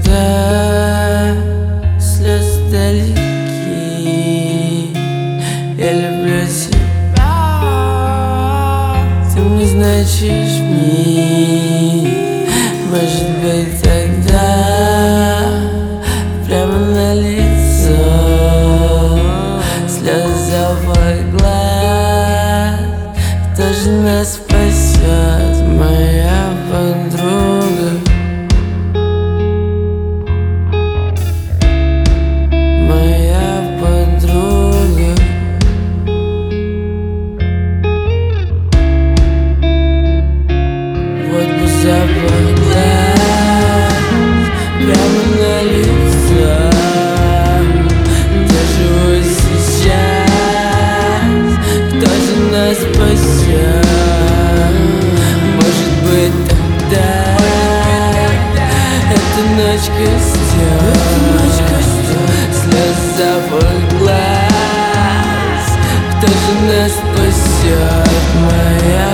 тогда слезы далеки. Я люблю тебя, ты мне значишь мне. Может быть тогда прямо на лицо слезы запах глаз. Кто же нас спасет, моя подруга? Моя подруга. Вот бы запах глаз прямо на лицо. Где живу сейчас? Кто же нас спасет? Может быть тогда эта ночь костер, слез запах глаз. Кто же нас спасет, моя